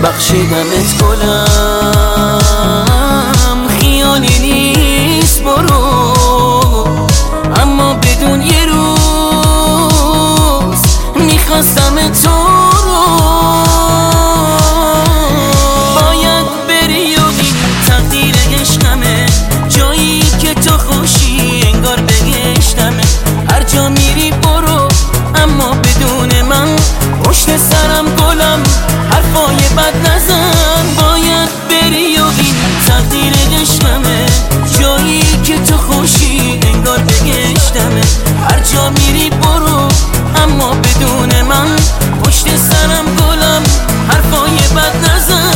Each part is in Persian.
بخشیدمت گلم، خیالی نیست برو، اما بدون یه روز میخواستم تو رو. باید بری و این تقدیر عشقمه، جایی که تو خوشی انگار بهشتمه. هر جا میری برو، اما بدون من پشت سرم گلم، حرفای بد نزن. باید بری و این تقدیر عشقمه، جایی که تو خوشی انگار بهشتمه. هر جا میری برو، اما بدون من پشت سرم گلم، حرفای بد نزن.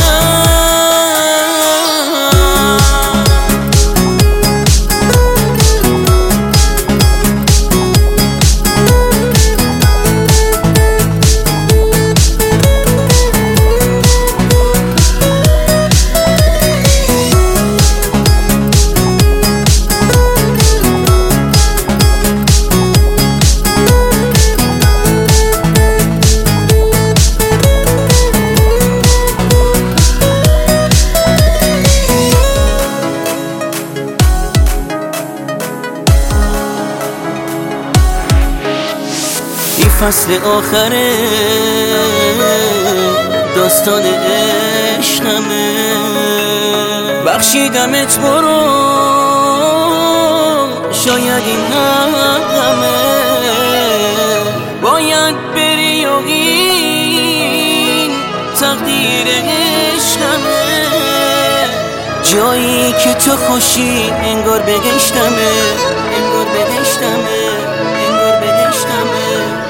این فصل آخره داستان عشقمه، بخشیدمت برو، شاید این حقمه. باید بری و این تقدیر عشقمه، جایی که تو خوشی انگار بهشتمه، انگار بهشتمه، انگار بهشتمه.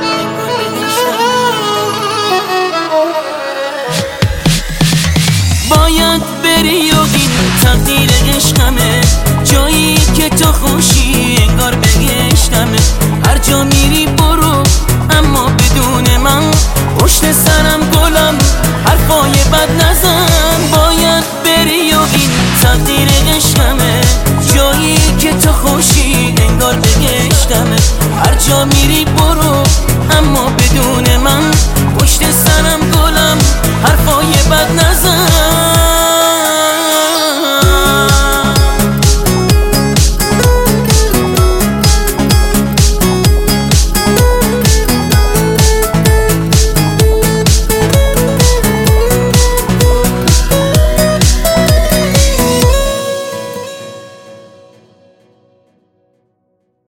باید بری و این تقدیر عشقمه، جایی که تو خوشی انگار بهشتمه. هر جا میری برو، اما بدون من پشت سرم گلم، حرفای بد نزن. باید بری و این تقدیر عشقمه، جایی که تو خوشی انگار بهشتمه. هر جا میری برو،